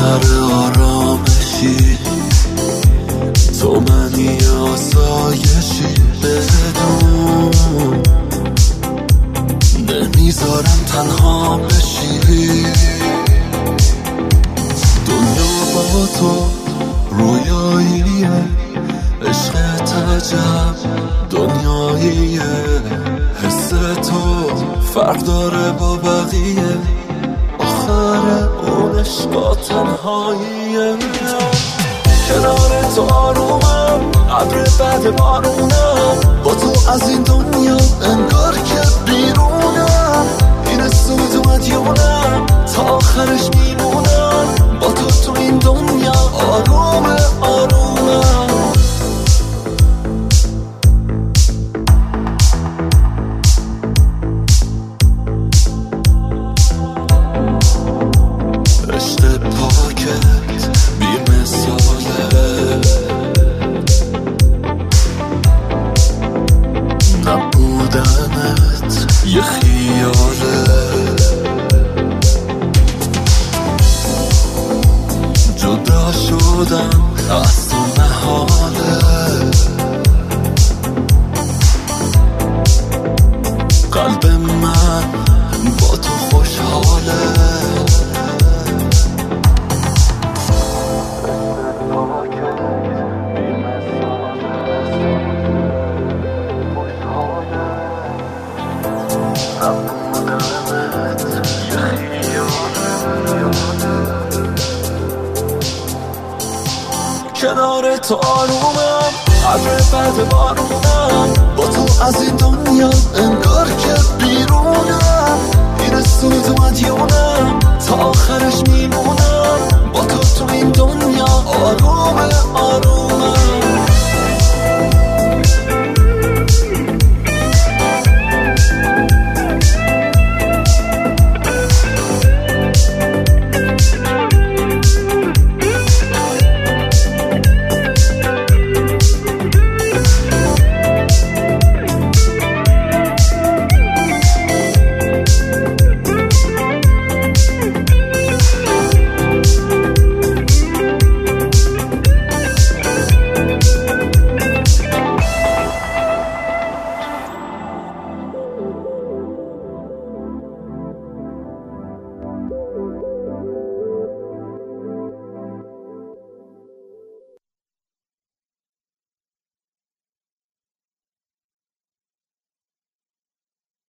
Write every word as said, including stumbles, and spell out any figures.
آخر آرامشی، تو منی آسایشی، بدون نمیذارم تنها بشی. دنیا با تو رویاییه، عشق عجب دنیاییه، حس تو فرق داره با بقیه، آخر اون عشقا تنهاییه. کنار تو آرومم، ابر بعد بارونم، با تو از این دنیا انگار که بیرونم. این اسم تو مدیونم، تا آخرش میمونم، با تو تو این دنیا آروم آرومم. عشق پاکت بی مثاله، نبودنت یه خیاله، جدا شدم از تو محاله، قلب من با تو خوشحاله. کنار تو آرومم، ابر بعد بارونم، با تو از این دنیا انگار که